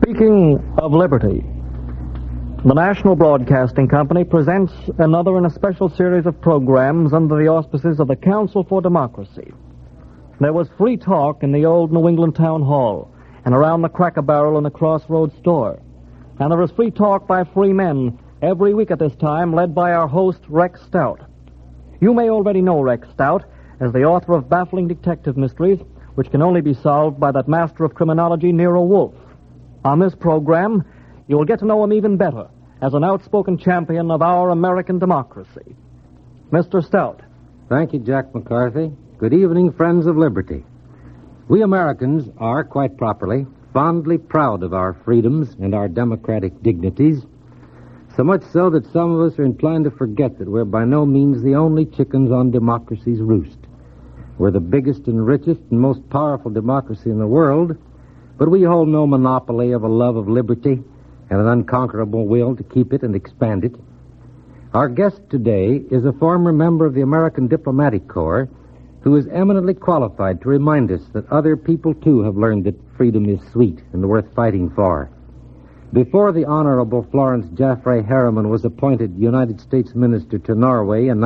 Speaking of liberty, the National Broadcasting Company presents another in a special series of programs under the auspices of the Council for Democracy. There was free talk in the old New England Town Hall and around the Cracker Barrel in the Crossroads store. And there was free talk by free men every week at this time, led by our host, Rex Stout. You may already know Rex Stout as the author of baffling detective mysteries, which can only be solved by that master of criminology, Nero Wolfe. On this program, you will get to know him even better as an outspoken champion of our American democracy. Mr. Stout. Thank you, Jack McCarthy. Good evening, friends of liberty. We Americans are, quite properly, fondly proud of our freedoms and our democratic dignities, so much so that some of us are inclined to forget that we're by no means the only chickens on democracy's roost. We're the biggest and richest and most powerful democracy in the world, but we hold no monopoly of a love of liberty and an unconquerable will to keep it and expand it. Our guest today is a former member of the American Diplomatic Corps who is eminently qualified to remind us that other people, too, have learned that freedom is sweet and worth fighting for. Before the Honorable Florence Jaffray Harriman was appointed United States Minister to Norway in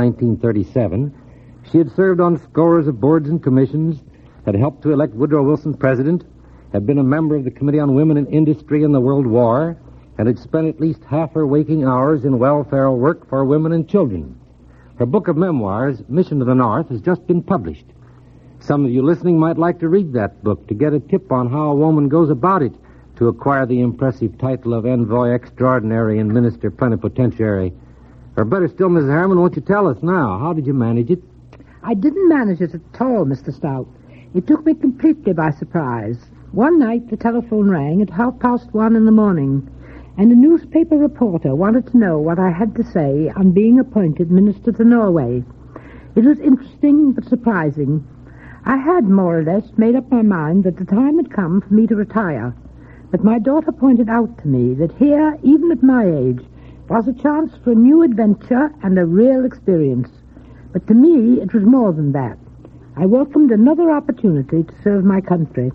1937, she had served on scores of boards and commissions, had helped to elect Woodrow Wilson president, had been a member of the Committee on Women in Industry in the World War, and had spent at least half her waking hours in welfare work for women and children. Her book of memoirs, Mission to the North, has just been published. Some of you listening might like to read that book to get a tip on how a woman goes about it to acquire the impressive title of Envoy Extraordinary and Minister Plenipotentiary. Or better still, Mrs. Harriman, won't you tell us now, how did you manage it? I didn't manage it at all, Mr. Stout. It took me completely by surprise. One night the telephone rang at 1:30 in the morning, and a newspaper reporter wanted to know what I had to say on being appointed Minister to Norway. It was interesting but surprising. I had more or less made up my mind that the time had come for me to retire, but my daughter pointed out to me that here, even at my age, was a chance for a new adventure and a real experience. But to me, it was more than that. I welcomed another opportunity to serve my country.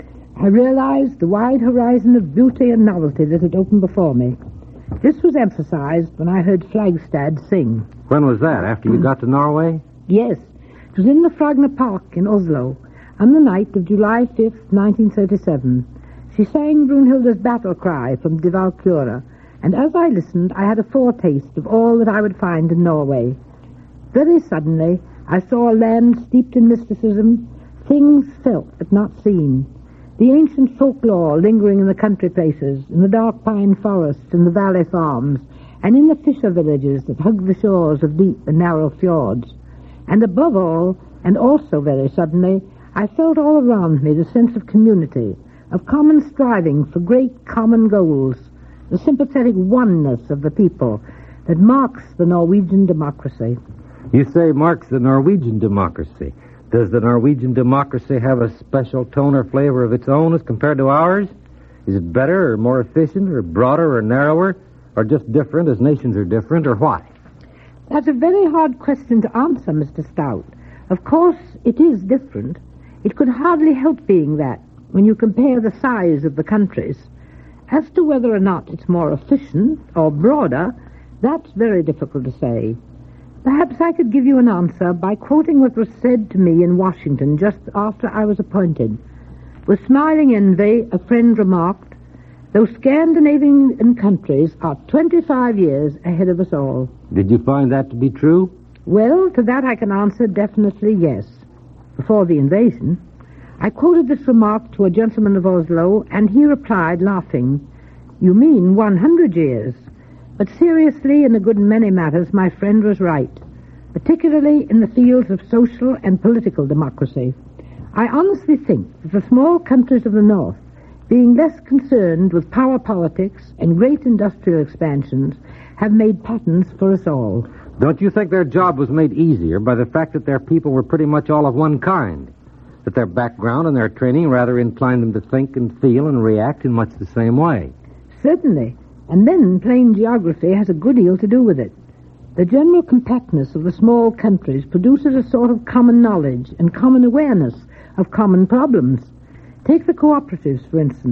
I realized the wide horizon of beauty and novelty that had opened before me. This was emphasized when I heard Flagstad sing. When was that, after you got to Norway? Yes. It was in the Frogner Park in Oslo on the night of July 5th, 1937. She sang Brunhilde's battle cry from De Valkyrie, and as I listened, I had a foretaste of all that I would find in Norway. Very suddenly, I saw a land steeped in mysticism, things felt but not seen. The ancient folklore lingering in the country places, in the dark pine forests, in the valley farms, and in the fisher villages that hug the shores of deep and narrow fjords. And above all, and also very suddenly, I felt all around me the sense of community, of common striving for great common goals, the sympathetic oneness of the people that marks the Norwegian democracy. You say marks the Norwegian democracy. Does the Norwegian democracy have a special tone or flavor of its own as compared to ours? Is it better or more efficient or broader or narrower or just different as nations are different or what? That's a very hard question to answer, Mr. Stout. Of course, it is different. It could hardly help being that when you compare the size of the countries. As to whether or not it's more efficient or broader, that's very difficult to say. Perhaps I could give you an answer by quoting what was said to me in Washington just after I was appointed. With smiling envy, a friend remarked, "Those Scandinavian countries are 25 years ahead of us all." Did you find that to be true? Well, to that I can answer definitely yes. Before the invasion, I quoted this remark to a gentleman of Oslo, and he replied, laughing, "You mean 100 years." But seriously, in a good many matters, my friend was right, particularly in the fields of social and political democracy. I honestly think that the small countries of the North, being less concerned with power politics and great industrial expansions, have made patterns for us all. Don't you think their job was made easier by the fact that their people were pretty much all of one kind? That their background and their training rather inclined them to think and feel and react in much the same way? Certainly. And then plain geography has a good deal to do with it. The general compactness of the small countries produces a sort of common knowledge and common awareness of common problems. Take the cooperatives, for instance.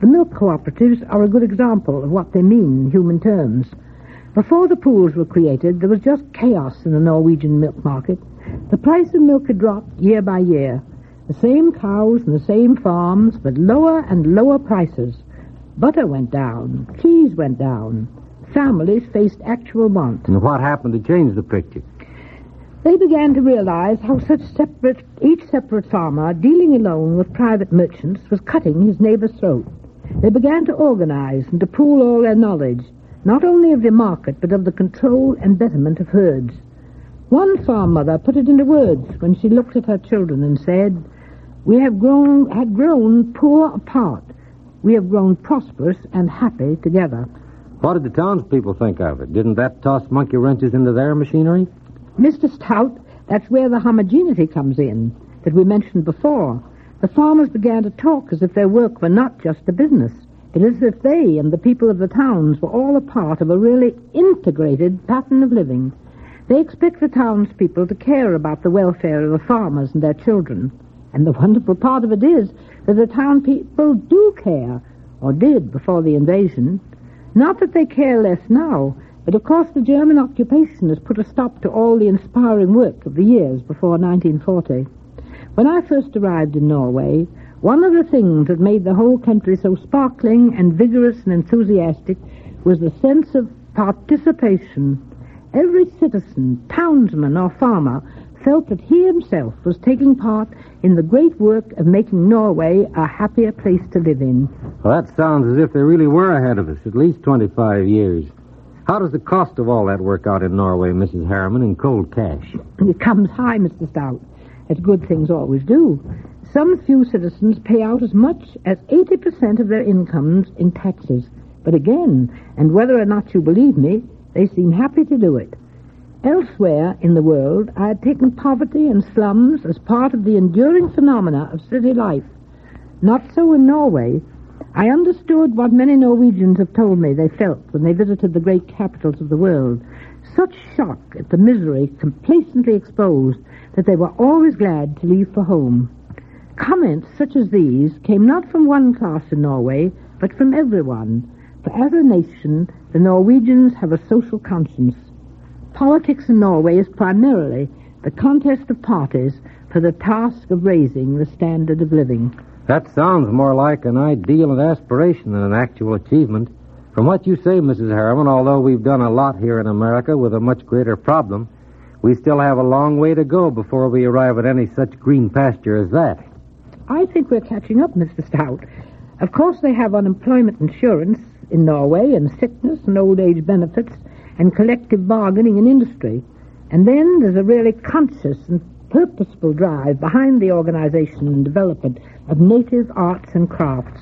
The milk cooperatives are a good example of what they mean in human terms. Before the pools were created, there was just chaos in the Norwegian milk market. The price of milk had dropped year by year. The same cows and the same farms, but lower and lower prices. Butter went down. Cheese went down. Families faced actual want. And what happened to change the picture? They began to realize how each separate farmer, dealing alone with private merchants, was cutting his neighbor's throat. They began to organize and to pool all their knowledge, not only of the market, but of the control and betterment of herds. One farm mother put it into words when she looked at her children and said, "We had grown poor apart. We have grown prosperous and happy together." What did the townspeople think of it? Didn't that toss monkey wrenches into their machinery? Mr. Stout, that's where the homogeneity comes in, that we mentioned before. The farmers began to talk as if their work were not just a business, but as if they and the people of the towns were all a part of a really integrated pattern of living. They expect the townspeople to care about the welfare of the farmers and their children. And the wonderful part of it is that the townspeople do care, or did before the invasion. Not that they care less now, but of course the German occupation has put a stop to all the inspiring work of the years before 1940. When I first arrived in Norway, one of the things that made the whole country so sparkling and vigorous and enthusiastic was the sense of participation. Every citizen, townsman or farmer felt that he himself was taking part in the great work of making Norway a happier place to live in. Well, that sounds as if they really were ahead of us, at least 25 years. How does the cost of all that work out in Norway, Mrs. Harriman, in cold cash? It comes high, Mr. Stout, as good things always do. Some few citizens pay out as much as 80% of their incomes in taxes. But again, and whether or not you believe me, they seem happy to do it. Elsewhere in the world, I had taken poverty and slums as part of the enduring phenomena of city life. Not so in Norway. I understood what many Norwegians have told me they felt when they visited the great capitals of the world. Such shock at the misery complacently exposed that they were always glad to leave for home. Comments such as these came not from one class in Norway, but from everyone. For as a nation, the Norwegians have a social conscience. Politics in Norway is primarily the contest of parties for the task of raising the standard of living. That sounds more like an ideal and aspiration than an actual achievement. From what you say, Mrs. Harriman, although we've done a lot here in America with a much greater problem, we still have a long way to go before we arrive at any such green pasture as that. I think we're catching up, Mr. Stout. Of course, they have unemployment insurance in Norway, and sickness and old age benefits, and collective bargaining in industry. And then there's a really conscious and purposeful drive behind the organization and development of native arts and crafts.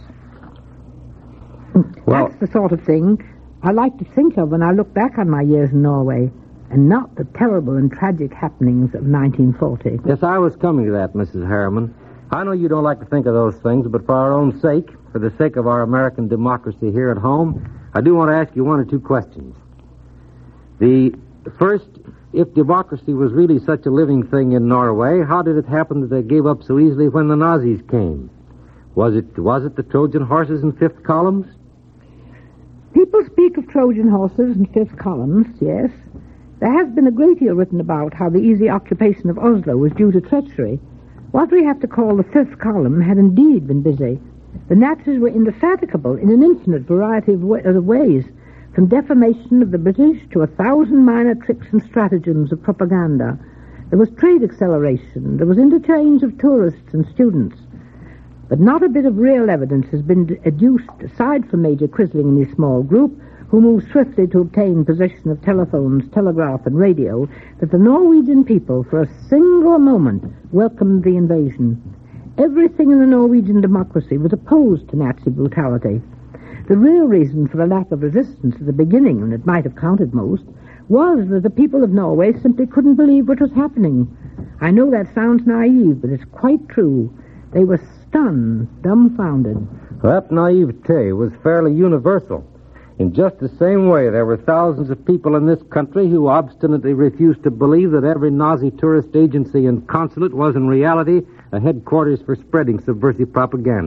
Well, that's the sort of thing I like to think of when I look back on my years in Norway, and not the terrible and tragic happenings of 1940. Yes, I was coming to that, Mrs. Harriman. I know you don't like to think of those things, but for our own sake, for the sake of our American democracy here at home, I do want to ask you one or two questions. The first, if democracy was really such a living thing in Norway, how did it happen that they gave up so easily when the Nazis came? Was it the Trojan horses and fifth columns? People speak of Trojan horses and fifth columns, yes. There has been a great deal written about how the easy occupation of Oslo was due to treachery. What we have to call the fifth column had indeed been busy. The Nazis were indefatigable in an infinite variety of ways, from defamation of the British to 1,000 minor tricks and stratagems of propaganda. There was trade acceleration. There was interchange of tourists and students. But not a bit of real evidence has been adduced, aside from Major Quisling and his small group, who moved swiftly to obtain possession of telephones, telegraph, and radio, that the Norwegian people, for a single moment, welcomed the invasion. Everything in the Norwegian democracy was opposed to Nazi brutality. The real reason for the lack of resistance at the beginning, and it might have counted most, was that the people of Norway simply couldn't believe what was happening. I know that sounds naive, but it's quite true. They were stunned, dumbfounded. That naivete was fairly universal. In just the same way, there were thousands of people in this country who obstinately refused to believe that every Nazi tourist agency and consulate was in reality a headquarters for spreading subversive propaganda.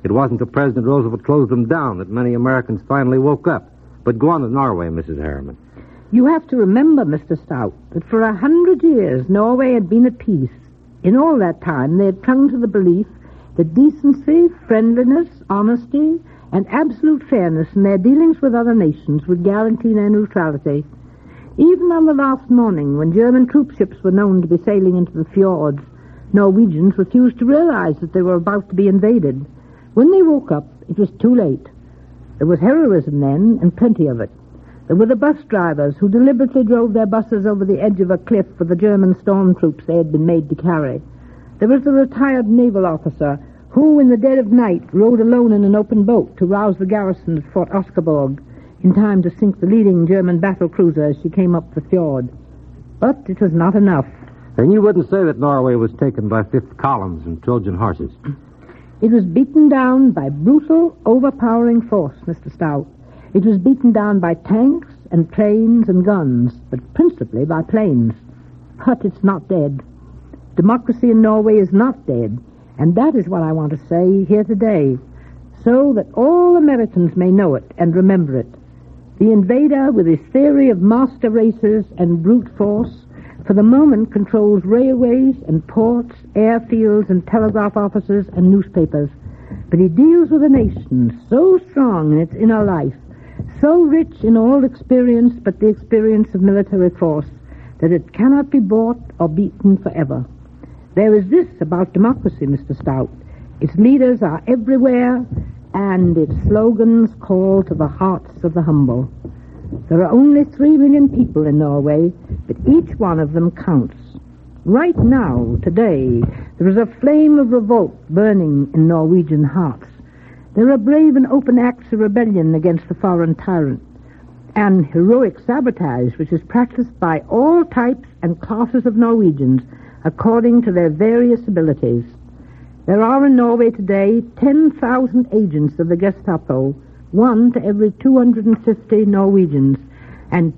It wasn't until President Roosevelt closed them down that many Americans finally woke up. But go on to Norway, Mrs. Harriman. You have to remember, Mr. Stout, that for 100 years Norway had been at peace. In all that time, they had clung to the belief that decency, friendliness, honesty, and absolute fairness in their dealings with other nations would guarantee their neutrality. Even on the last morning, when German troop ships were known to be sailing into the fjords, Norwegians refused to realize that they were about to be invaded. When they woke up, it was too late. There was heroism then, and plenty of it. There were the bus drivers who deliberately drove their buses over the edge of a cliff for the German storm troops they had been made to carry. There was the retired naval officer who, in the dead of night, rowed alone in an open boat to rouse the garrison at Fort Oskarborg in time to sink the leading German battle cruiser as she came up the fjord. But it was not enough. And you wouldn't say that Norway was taken by fifth columns and Trojan horses. It was beaten down by brutal, overpowering force, Mr. Stout. It was beaten down by tanks and trains and guns, but principally by planes. But it's not dead. Democracy in Norway is not dead, and that is what I want to say here today, so that all Americans may know it and remember it. The invader, with his theory of master races and brute force, for the moment controls railways and ports, airfields and telegraph offices and newspapers. But he deals with a nation so strong in its inner life, so rich in all experience but the experience of military force, that it cannot be bought or beaten forever. There is this about democracy, Mr. Stout. Its leaders are everywhere, and its slogans call to the hearts of the humble. There are only 3 million people in Norway, but each one of them counts. Right now, today, there is a flame of revolt burning in Norwegian hearts. There are brave and open acts of rebellion against the foreign tyrant, and heroic sabotage which is practiced by all types and classes of Norwegians according to their various abilities. There are in Norway today 10,000 agents of the Gestapo, 1 to every 250 Norwegians, and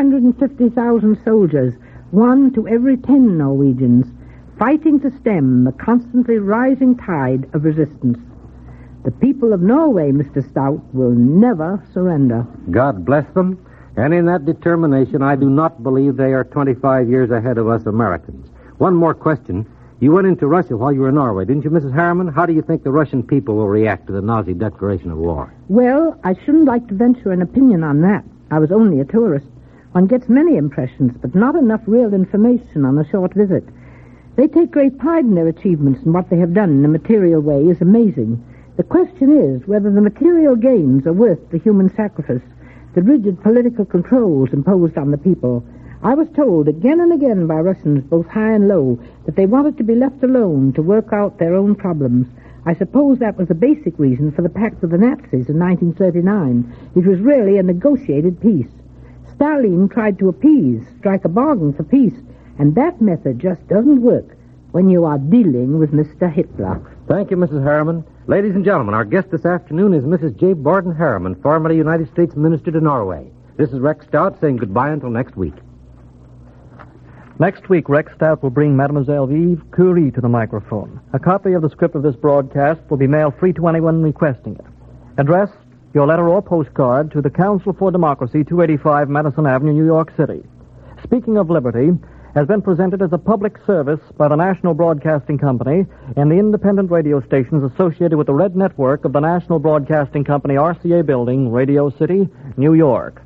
250,000 soldiers, 1 to every 10 Norwegians, fighting to stem the constantly rising tide of resistance. The people of Norway, Mr. Stout, will never surrender. God bless them. And in that determination, I do not believe they are 25 years ahead of us Americans. One more question. You went into Russia while you were in Norway, didn't you, Mrs. Harriman? How do you think the Russian people will react to the Nazi declaration of war? Well, I shouldn't like to venture an opinion on that. I was only a tourist. One gets many impressions, but not enough real information on a short visit. They take great pride in their achievements, and what they have done in a material way is amazing. The question is whether the material gains are worth the human sacrifice, the rigid political controls imposed on the people. I was told again and again by Russians, both high and low, that they wanted to be left alone to work out their own problems. I suppose that was the basic reason for the pact with the Nazis in 1939. It was really a negotiated peace. Stalin tried to appease, strike a bargain for peace, and that method just doesn't work when you are dealing with Mr. Hitler. Thank you, Mrs. Harriman. Ladies and gentlemen, our guest this afternoon is Mrs. J. Borden Harriman, formerly United States Minister to Norway. This is Rex Stout saying goodbye until next week. Next week, Rex Stout will bring Mademoiselle Vive Curie to the microphone. A copy of the script of this broadcast will be mailed free to anyone requesting it. Address, your letter or postcard to the Council for Democracy, 285 Madison Avenue, New York City. Speaking of Liberty has been presented as a public service by the National Broadcasting Company and the independent radio stations associated with the Red Network of the National Broadcasting Company, RCA Building, Radio City, New York.